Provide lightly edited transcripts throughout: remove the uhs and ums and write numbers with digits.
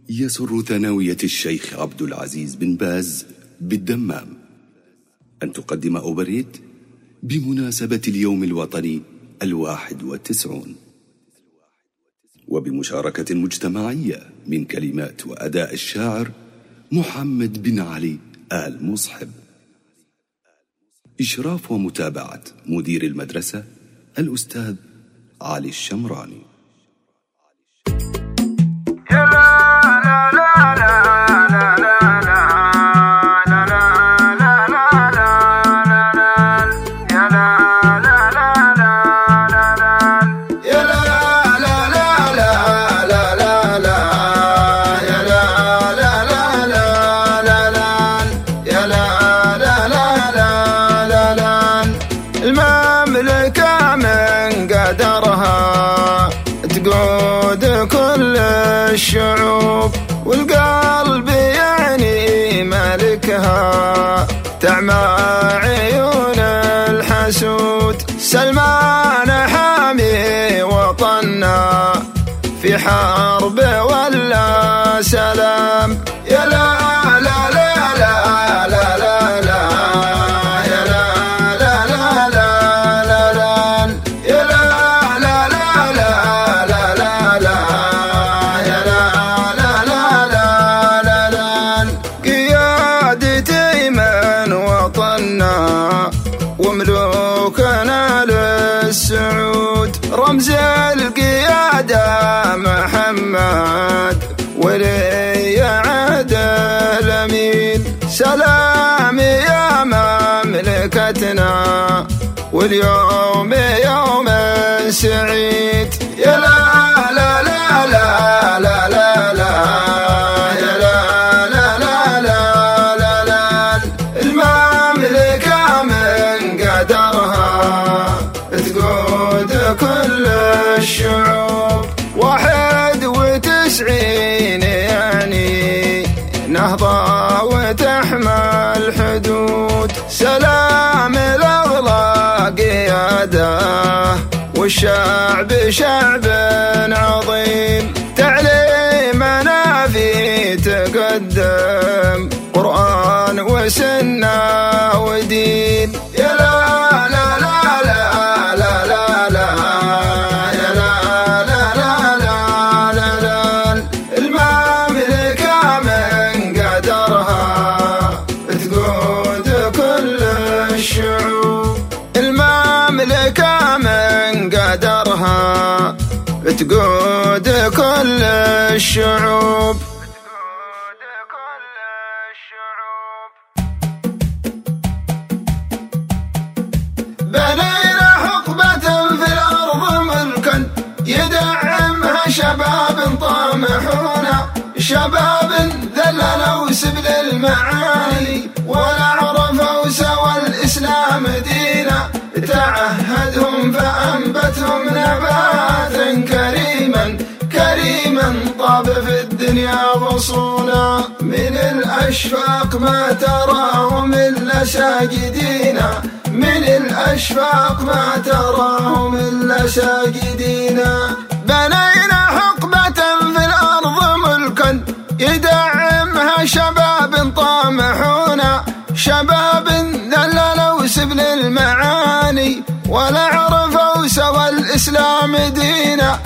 يسر ثانوية الشيخ عبد العزيز بن باز بالدمام أن تقدم أوبريت بمناسبة اليوم الوطني 91، وبمشاركة مجتمعية من كلمات وأداء الشاعر محمد بن علي آل مصحب. إشراف ومتابعة مدير المدرسة الأستاذ علي الشمراني. المملكة من قدرها تقود كل الشعوب، والقلب يعني ملكها تعمى عيون الحسود. سلمان حامي وطننا في حرب ولا سلام، يا لا لا لا لا لا لا لا يا لا لا لا لا لا يا لا لا لا لا لا لا لا يا لا لا لا لا لا. قيادتي من وطننا وملوكنا للسعود، رمز القيادة محمد ولي عهد الأمين. سلام يا مملكتنا واليوم يوم سعيد، يا لا لا لا لا لا لا لا يا لا لا لا لا لا لا. المملكة من قدرها تقود كل الشعوب، 91 يعني نهضة وتحمى الحدود. سلام الأغلى قيادة والشعب شعب عظيم، تعليمنا في تقدم قرآن وسنة ودين، يا لا لا لا لا لا لا لا يا لا لا لا لا لا لا. المملكة من قدرها تقود كل الشعوب، المملكة من قدرها تقود كل الشعوب. بنينا حقبة في الأرض ملكا يدعمها شباب طامحون، شباب ذللوا سبل المعالي ولا عرفوا سوى الإسلام دينا. تعهدهم فأنبتهم نباتا كريما كريما طاب في الدنيا غصونا. من الأشفاق ما تراهم إلا ساجدين، من الأشفاق ما تراهم إلا ساجدين. بنينا حقبة في الأرض ملكا يدعمها شباب طامحون، شباب ذللوا سبل المعاني ولا عرفوا سوى الإسلام دينا.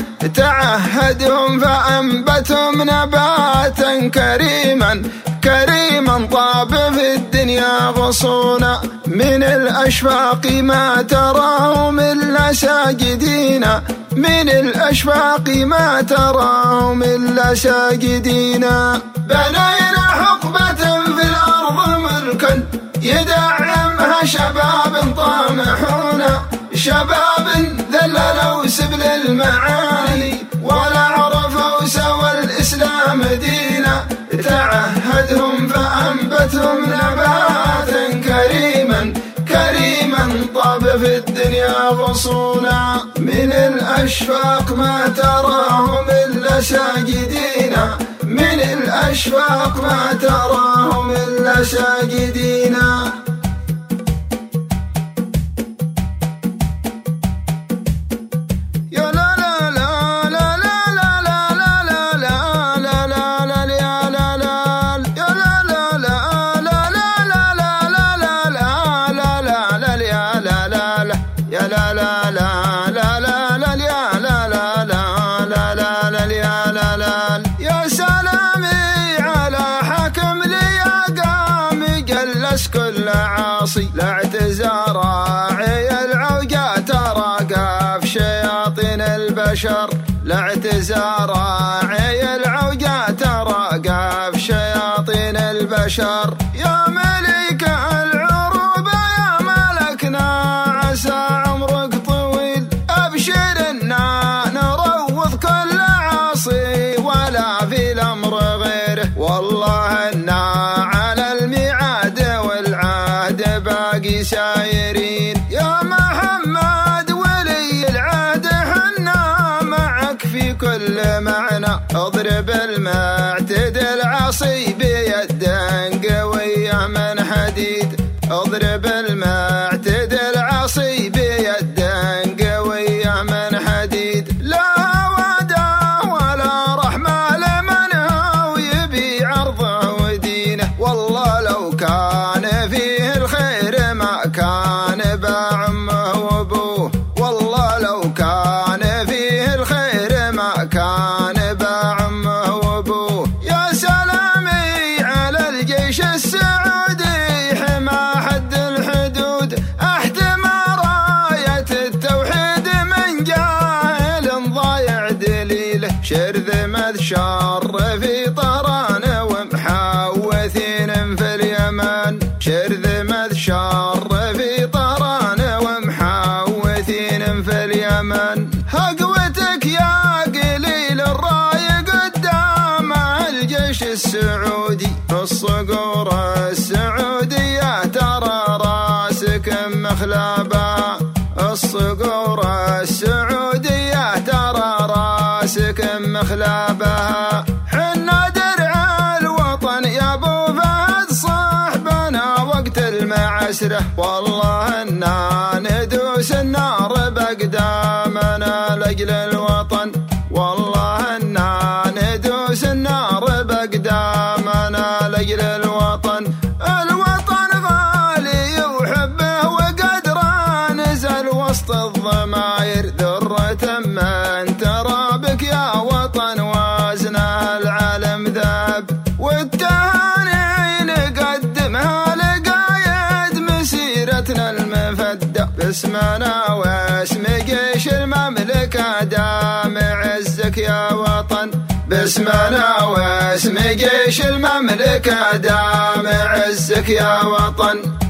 تعهدهم فأنبتهم نباتا كريما كريما طاب في الدنيا غصونا. من الأشفاق ما تراهم إلا ساجدين، من الأشفاق ما تراهم إلا ساجدين. بنينا حقبة في الأرض ملكا يدعمها شباب طامحون، شباب ذللوا سبل المعالي ولا عرفوا سوى الإسلام دينا. تعهدهم فأنبتهم نباتا كريما كريما طاب في الدنيا غصونا. من الأشفاق ما تراهم إلا ساجدين، من الأشفاق ما تراهم إلا ساجدين. يا لا لا لا لا لا لا لا لا لا لا لا البشر لاعتزار راعي العوجة ترقب شياطين البشر. يا ملك العروبة يا ملكنا عسى عمرك طويل، أبشرنا نروض كل عاصي ولا في الأمر غيره، والله إنا على الميعاد والعهد باقي سايرين. يا محمد ولي العهد حنا معك في كل معنى، اضرب المعتدل عصي بيد قوية من حديد، اضرب المعتدل عصي بيد قوية من حديد. لا وعده ولا رحمة لمن هو يبي عرضه ودينه، والله لو كان فيه الخير ما كان باع امه وابوه، والله لو كان فيه الخير ما كان باع امه وابوه. يا سلامي على الجيش السعودي حمى حد الحدود، احتمى راية التوحيد من جاهل ضايع دليله، شرذمة شر في طهران ومحوثين في اليمن، شرذمة شر في طهران ومحوثين في اليمن. هقوتك يا قليل الراي قدام الجيش السعودي، الصقور السعودية ترى راسك مخلبة، الصقور السعودية ترى راسك مخلبة. حنا درع الوطن يا ابو فهد صاحبنا وقت المعسرة، والله إنا ندوس النار بأقدامنا لأجل الوطن، والله إنا ندوس النار بأقدامنا لأجل الوطن. الوطن غالي وحبه وقدره نزل وسط الضماير، ذرة من ترى بك يا وطن وزنها العالم ذاب، والتهاني نقدمها لقايد مسيرتنا المفدى، باسمنا واسم جيش المملكة دام عزك يا وطن، باسمنا واسم جيش المملكة دام عزك يا وطن.